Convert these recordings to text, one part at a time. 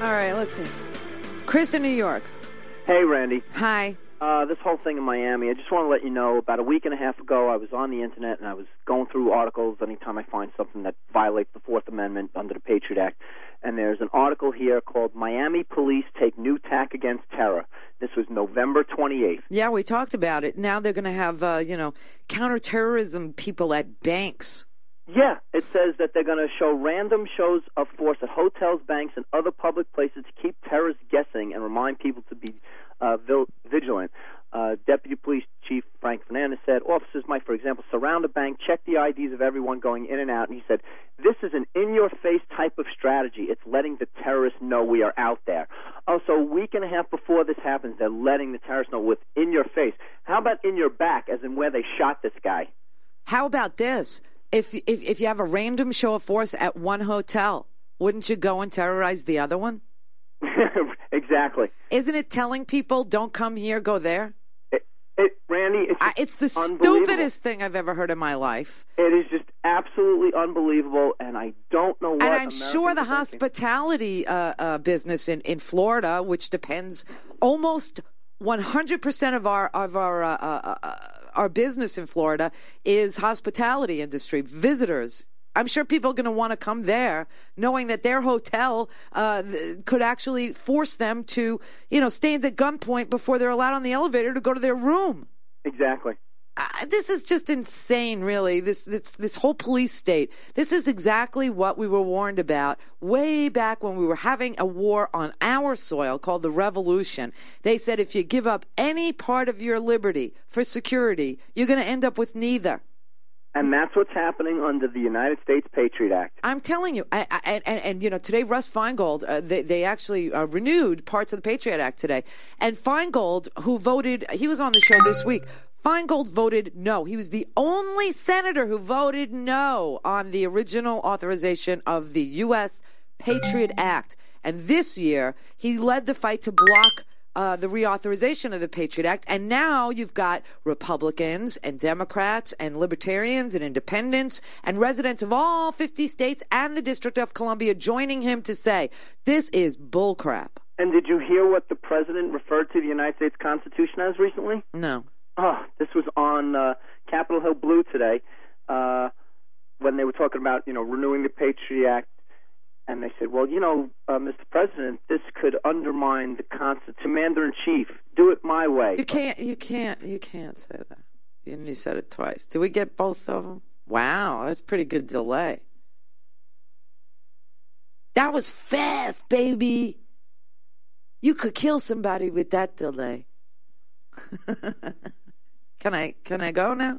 All right, listen. Chris in New York. Hey, Randy. Hi. This whole thing in Miami, I just want to let you know, about a week and a half ago, I was on the Internet, and I was going through articles anytime I find something that violates the Fourth Amendment under the Patriot Act. And there's an article here called Miami Police Take New Tack Against Terror. This was November 28th. Yeah, we talked about it. Now they're going to have, counterterrorism people at banks. Yeah, it says that they're going to show random shows of force at hotels, banks, and other public places to keep terrorists guessing and remind people to be vigilant. Deputy Police Chief Frank Fernandez said, officers might, for example, surround a bank, check the IDs of everyone going in and out. And he said, this is an in-your-face type of strategy. It's letting the terrorists know we are out there. Also, a week and a half before this happens, they're letting the terrorists know with in your face. How about in your back, as in where they shot this guy? How about this? If you have a random show of force at one hotel, wouldn't you go and terrorize the other one? Exactly. Isn't it telling people, don't come here, go there? Randy, it's the stupidest thing I've ever heard in my life. It is just absolutely unbelievable, and I don't know what. And I'm sure the hospitality business in Florida, which depends almost 100% of our business in Florida, is hospitality industry, visitors. I'm sure people are going to want to come there, knowing that their hotel could actually force them to, stand at gunpoint before they're allowed on the elevator to go to their room. Exactly. This is just insane, really. This whole police state. This is exactly what we were warned about way back when we were having a war on our soil called the Revolution. They said if you give up any part of your liberty for security, you're going to end up with neither. And that's what's happening under the United States Patriot Act. I'm telling you, and today Russ Feingold, they actually renewed parts of the Patriot Act today. And Feingold, who voted, he was on the show this week. Feingold voted no. He was the only senator who voted no on the original authorization of the U.S. Patriot Act. And this year, he led the fight to block the reauthorization of the Patriot Act. And now you've got Republicans and Democrats and Libertarians and Independents and residents of all 50 states and the District of Columbia joining him to say, this is bullcrap. And did you hear what the president referred to the United States Constitution as recently? No. Oh, this was on Capitol Hill Blue today when they were talking about, renewing the Patriot Act. And they said, well, Mr. President, this could undermine the Commander-in-Chief. Do it my way. You can't say that. You said it twice. Did we get both of them? Wow, that's pretty good delay. That was fast, baby. You could kill somebody with that delay. Can I go now?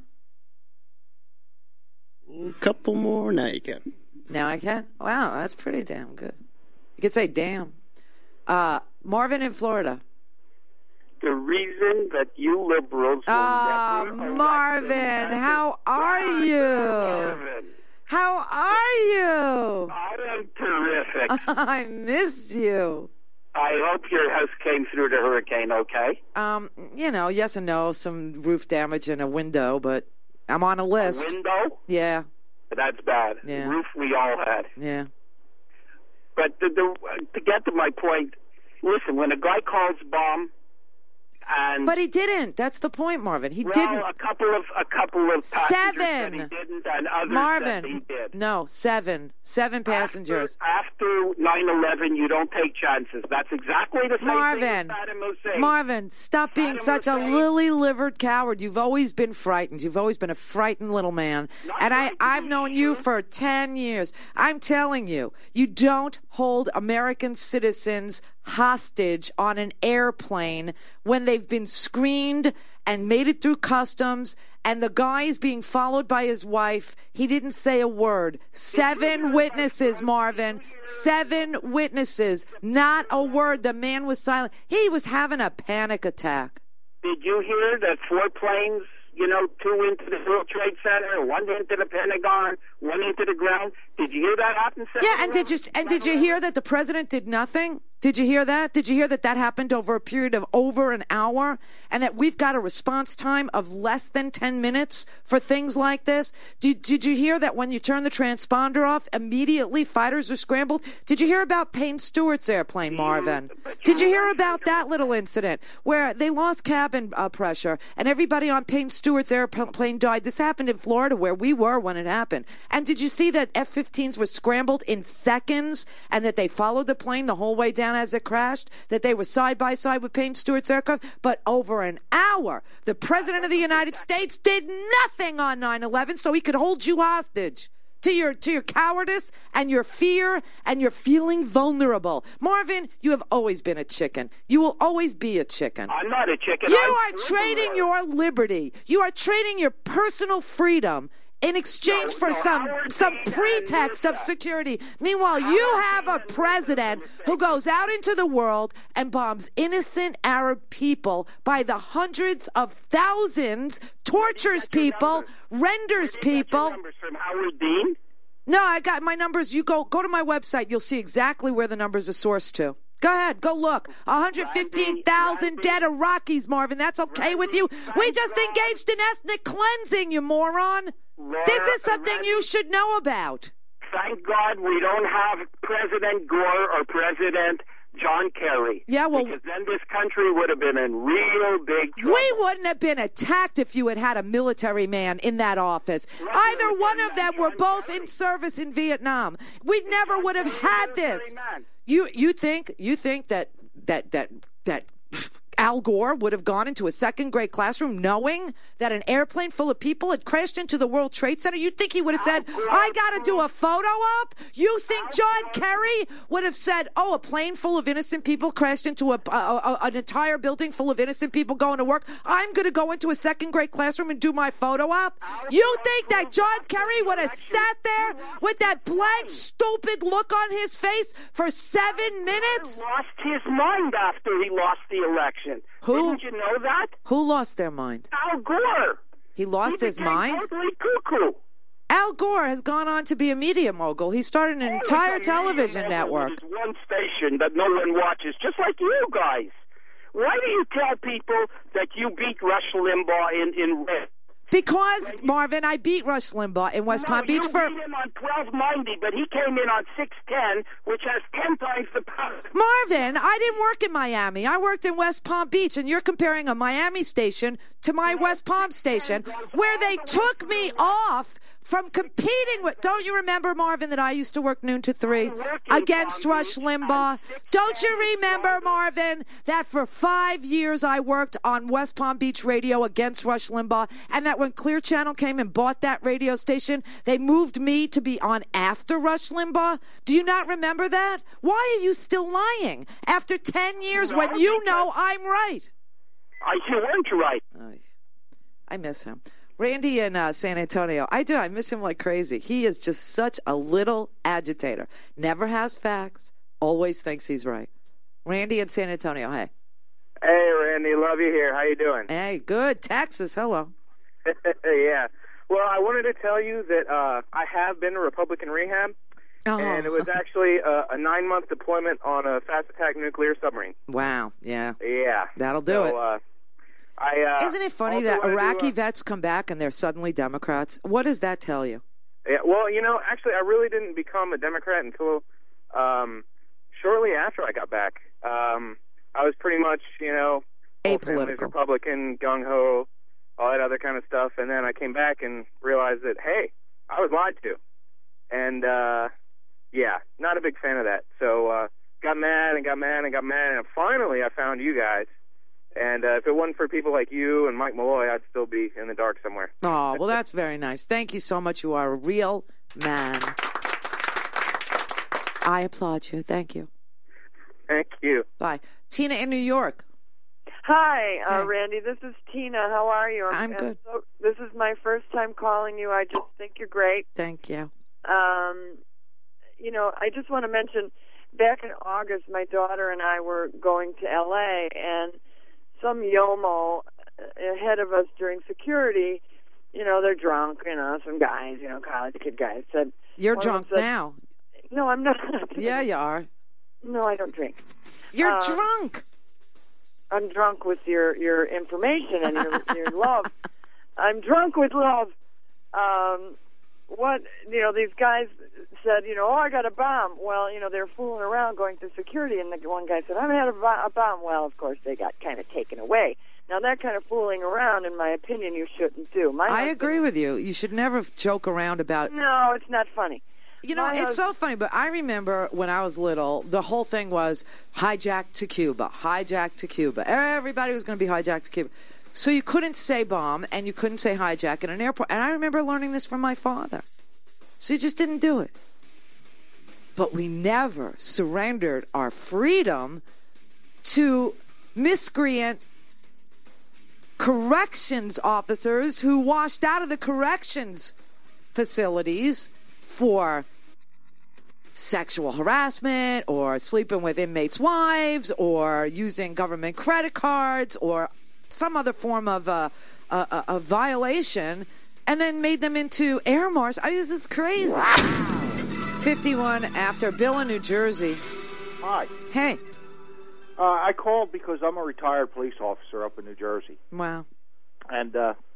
A couple more. Now you can. Now I can? Wow, that's pretty damn good. You could say damn. Marvin in Florida. The reason that you liberals will never Marvin, how are you? Marvin. How are you? I am terrific. I missed you. I hope your house came through the hurricane okay. Yes and no. Some roof damage and a window, but I'm on a list. A window? Yeah. That's bad. Yeah. Roof we all had. Yeah. But to get to my point, listen, when a guy calls bomb, but he didn't. That's the point, Marvin. He didn't. A couple of passengers said he didn't, and others Marvin. said he did. No, seven passengers. After 9/11, you don't take chances. That's exactly the same thing as Saddam Hussein. Marvin, stop being such a lily-livered coward. You've always been frightened. You've always been a frightened little man. And I've known you for 10 years. I'm telling you, you don't hold American citizens hostage on an airplane when they've been screened and made it through customs, and the guy is being followed by his wife. He didn't say a word. 7 witnesses, Marvin. 7 witnesses. Not a word. The man was silent. He was having a panic attack. Did you hear that 4 planes, 2 into the World Trade Center, 1 into the Pentagon, 1 into the ground? Did you hear that happen? Yeah, and did you hear that the president did nothing? Did you hear that? Did you hear that that happened over a period of over an hour and that we've got a response time of less than 10 minutes for things like this? Did you hear that when you turn the transponder off, immediately fighters are scrambled? Did you hear about Payne Stewart's airplane, Marvin? Did you hear about that little incident where they lost cabin pressure and everybody on Payne Stewart's airplane died? This happened in Florida where we were when it happened. And did you see that F-15s were scrambled in seconds and that they followed the plane the whole way down as it crashed, that they were side by side with Payne Stewart's aircraft? But over an hour, the President of the United States did nothing on 9/11 so he could hold you hostage to your cowardice and your fear and your feeling vulnerable. Marvin, you have always been a chicken. You will always be a chicken. I'm not a chicken. You are trading your liberty. You are trading your personal freedom in exchange for some pretext of security. Meanwhile, you have a president who goes out into the world and bombs innocent Arab people by the hundreds of thousands, tortures people, renders people. Numbers from Howard Dean? No, I got my numbers. You go to my website. You'll see exactly where the numbers are sourced to. Go ahead. Go look. 115,000 dead Iraqis, Marvin. That's okay with you? We just engaged in ethnic cleansing, you moron. This is something you should know about. Thank God we don't have President Gore or President John Kerry. Yeah, well, because then this country would have been in real big trouble. We wouldn't have been attacked if you had had a military man in that office. Either one of them were both in service in Vietnam. We never would have had this. You think that Al Gore would have gone into a second-grade classroom knowing that an airplane full of people had crashed into the World Trade Center? You think he would have said, I got to do a photo op? You think John Kerry would have said, oh, a plane full of innocent people crashed into an entire building full of innocent people going to work? I'm going to go into a second-grade classroom and do my photo op? You think that John Kerry would have sat there with that blank, stupid look on his face for 7 minutes? He lost his mind after he lost the election. Who? Didn't you know that? Who lost their mind? Al Gore. He lost his mind? Totally cuckoo. Al Gore has gone on to be a media mogul. He started an entire television network. There's one station that no one watches, just like you guys. Why do you tell people that you beat Rush Limbaugh in red? Because, Marvin, I beat Rush Limbaugh in West Palm Beach for... You beat him on 1290, but he came in on 610, which has 10 times the power. Marvin, I didn't work in Miami. I worked in West Palm Beach, and you're comparing a Miami station to my West Palm station, where they took me off from competing with... Don't you remember, Marvin, that I used to work noon to 3 against Rush Limbaugh? Don't you remember, Marvin, that for 5 years I worked on West Palm Beach radio against Rush Limbaugh, and that when Clear Channel came and bought that radio station, they moved me to be on after Rush Limbaugh? Do you not remember that? Why are you still lying after 10 years when you know I'm right? You weren't right. I miss him. Randy in San Antonio. I do. I miss him like crazy. He is just such a little agitator. Never has facts. Always thinks he's right. Randy in San Antonio. Hey. Hey, Randy. Love you here. How you doing? Hey, good. Texas. Hello. Yeah. Well, I wanted to tell you that I have been to Republican rehab, and it was actually a 9-month deployment on a fast attack nuclear submarine. Wow. Yeah. Yeah. That'll do it. Isn't it funny that Iraqi vets come back and they're suddenly Democrats? What does that tell you? Yeah, well, actually, I really didn't become a Democrat until shortly after I got back. I was pretty much, apolitical, Republican, gung-ho, all that other kind of stuff. And then I came back and realized that, hey, I was lied to. And, yeah, not a big fan of that. So got mad, and finally I found you guys. And if it wasn't for people like you and Mike Malloy, I'd still be in the dark somewhere. Oh, well, that's very nice. Thank you so much. You are a real man. I applaud you. Thank you. Thank you. Bye. Tina in New York. Hi, Randy. This is Tina. How are you? I'm good. So, this is my first time calling you. I just think you're great. Thank you. I just want to mention, back in August, my daughter and I were going to L.A., and some yomo ahead of us during security, they're drunk, some guys, college kid guys said... You're drunk now. No, I'm not. Yeah, you are. No, I don't drink. You're drunk. I'm drunk with your information and your love. I'm drunk with love. These guys said, oh, I got a bomb. Well, they're fooling around going through security, and the one guy said, I had a bomb. Well, of course, they got kind of taken away. Now, that kind of fooling around, in my opinion, you shouldn't do. I agree with you. You should never joke around about... No, it's not funny. It's so funny, but I remember when I was little, the whole thing was hijacked to Cuba, hijacked to Cuba. Everybody was going to be hijacked to Cuba. So you couldn't say bomb, and you couldn't say hijack in an airport. And I remember learning this from my father. So you just didn't do it. But we never surrendered our freedom to miscreant corrections officers who washed out of the corrections facilities for sexual harassment or sleeping with inmates' wives or using government credit cards or some other form of a violation, and then made them into air marshals. I mean, this is crazy. 51 after. Bill in New Jersey. Hi. Hey. I called because I'm a retired police officer up in New Jersey. Wow. And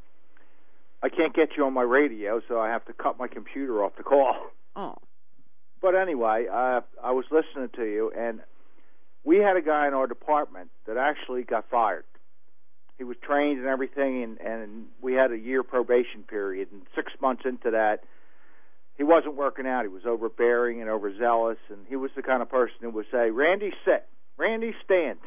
I can't get you on my radio, so I have to cut my computer off the call. Oh. But anyway, I was listening to you, and we had a guy in our department that actually got fired. He was trained and everything, and we had a year probation period. And 6 months into that, he wasn't working out. He was overbearing and overzealous, and he was the kind of person who would say, Randy, sit. Randy, stand.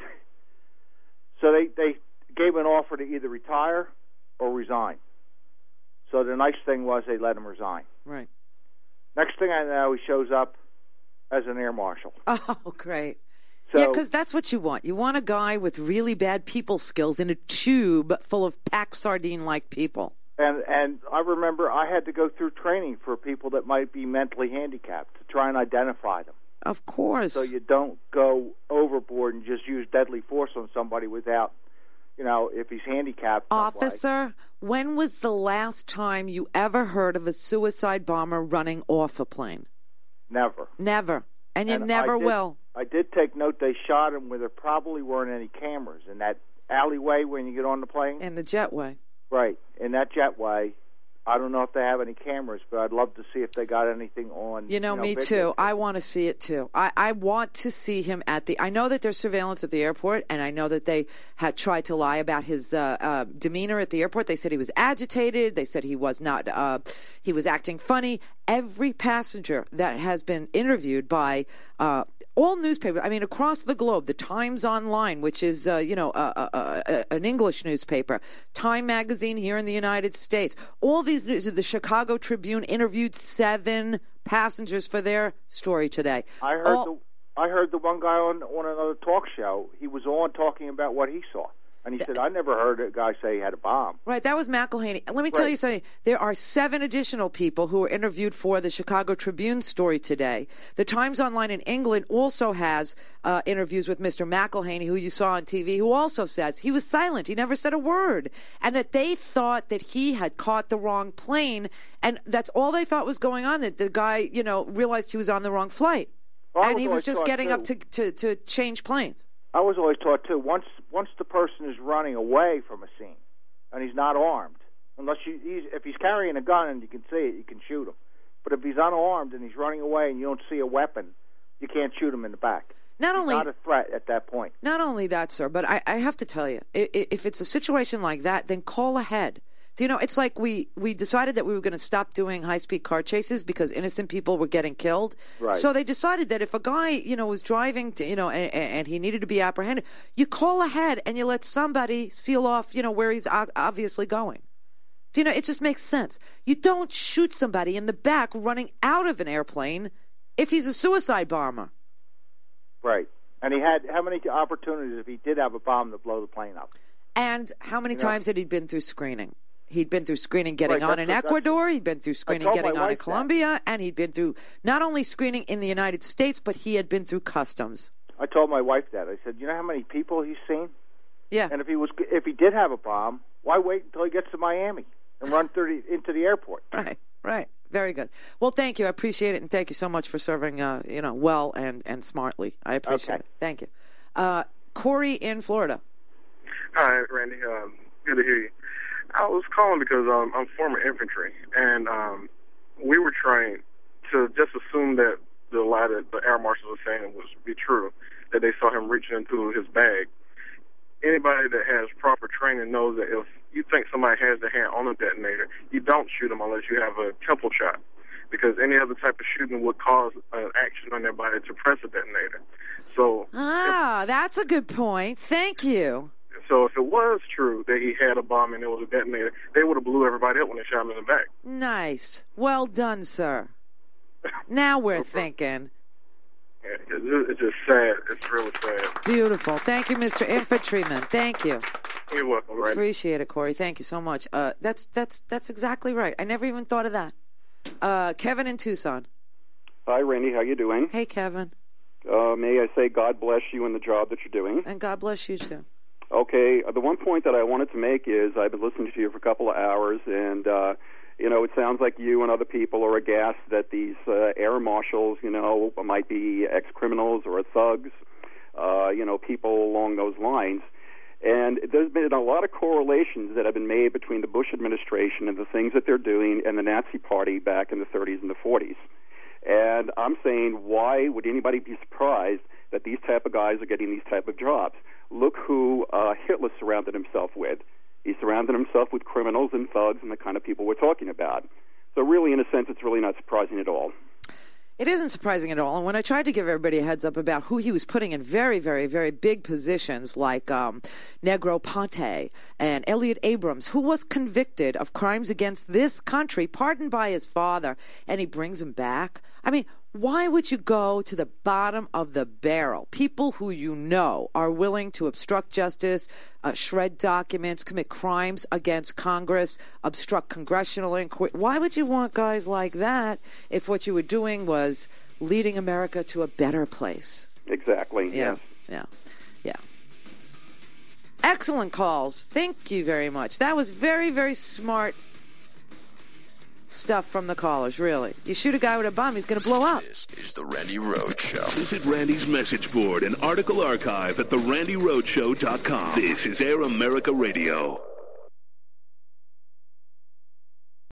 So they gave an offer to either retire or resign. So the nice thing was they let him resign. Right. Next thing I know, he shows up as an air marshal. Oh, great. So, yeah, because that's what you want. You want a guy with really bad people skills in a tube full of packed sardine-like people. And I remember I had to go through training for people that might be mentally handicapped to try and identify them. Of course. So you don't go overboard and just use deadly force on somebody without, if he's handicapped. Officer, when was the last time you ever heard of a suicide bomber running off a plane? Never. Never. And you never will. I did take note they shot him where there probably weren't any cameras in that alleyway when you get on the plane. In the jetway. Right. In that jetway. I don't know if they have any cameras, but I'd love to see if they got anything on. Me too. I want to see it too. I want to see him I know that there's surveillance at the airport, and I know that they had tried to lie about his demeanor at the airport. They said he was agitated. They said he was not. He was acting funny. Every passenger that has been interviewed by all newspapers, across the globe, the Times Online, which is an English newspaper, Time Magazine here in the United States, all these news, the Chicago Tribune interviewed 7 passengers for their story today. I heard the one guy on another talk show. He was on talking about what he saw. And he said, I never heard a guy say he had a bomb. Right, that was McElhaney. Let me tell you something. There are 7 additional people who were interviewed for the Chicago Tribune story today. The Times Online in England also has interviews with Mr. McElhaney, who you saw on TV, who also says he was silent. He never said a word. And that they thought that he had caught the wrong plane, and that's all they thought was going on, that the guy, realized he was on the wrong flight. Well, and he was just getting up to change planes. I was always taught, too, once the person is running away from a scene and he's not armed, if he's carrying a gun and you can see it, you can shoot him. But if he's unarmed and he's running away and you don't see a weapon, you can't shoot him in the back. He's not a threat at that point. Not only that, sir, but I have to tell you, if it's a situation like that, then call ahead. It's like we decided that we were going to stop doing high-speed car chases because innocent people were getting killed. Right. So they decided that if a guy, was driving, and he needed to be apprehended, you call ahead and you let somebody seal off, where he's obviously going. It just makes sense. You don't shoot somebody in the back running out of an airplane if he's a suicide bomber. Right. And he had how many opportunities, if he did have a bomb, to blow the plane up? And how many times had he been through screening? He'd been through screening getting on in Ecuador, he'd been through screening getting on in Colombia, and he'd been through not only screening in the United States, but he had been through customs. I told my wife that. I said, you know how many people he's seen? Yeah. And if he did have a bomb, why wait until he gets to Miami and run into the airport? Right. Very good. Well, thank you. I appreciate it, and thank you so much for serving, well and smartly. I appreciate it. Thank you. Corey in Florida. Hi, Randy. Good to hear you. I was calling because I'm former infantry, and we were trained to just assume that the lie that the air marshal was saying was be true, that they saw him reaching into his bag. Anybody that has proper training knows that if you think somebody has their hand on a detonator, you don't shoot them unless you have a temple shot, because any other type of shooting would cause an action on their body to press a detonator. So, that's a good point. Thank you. So if it was true that he had a bomb and it was a detonator, they would have blew everybody up when they shot him in the back. Nice. Well done, sir. Now we're thinking. It's just sad. It's really sad. Beautiful. Thank you, Mr. Infantryman. Thank you. You're welcome, right? Appreciate it, Corey. Thank you so much. That's exactly right. I never even thought of that. Kevin in Tucson. Hi, Randy. How you doing? Hey, Kevin. May I say God bless you in the job that you're doing? And God bless you, too. Okay. The one point that I wanted to make is I've been listening to you for a couple of hours, and it sounds like you and other people are aghast that these air marshals, might be ex-criminals or thugs, people along those lines. And there's been a lot of correlations that have been made between the Bush administration and the things that they're doing and the Nazi Party back in the 30s and the 40s. And I'm saying, why would anybody be surprised that these type of guys are getting these type of jobs? Look who Hitler surrounded himself with. He surrounded himself with criminals and thugs and the kind of people we're talking about. So really, in a sense, it's really not surprising at all. It isn't surprising at all. And when I tried to give everybody a heads up about who he was putting in very, very, very big positions like Negroponte and Elliot Abrams, who was convicted of crimes against this country, pardoned by his father, and he brings him back. I mean, why would you go to the bottom of the barrel? People who are willing to obstruct justice, shred documents, commit crimes against Congress, obstruct congressional inquiry. Why would you want guys like that if what you were doing was leading America to a better place? Exactly. Yeah. Excellent calls. Thank you very much. That was very, very smart stuff from the callers, really. You shoot a guy with a bomb, he's going to blow up. This is the Randy Rhoads Show. Visit Randy's message board and article archive at therandyroadshow.com. This is Air America Radio.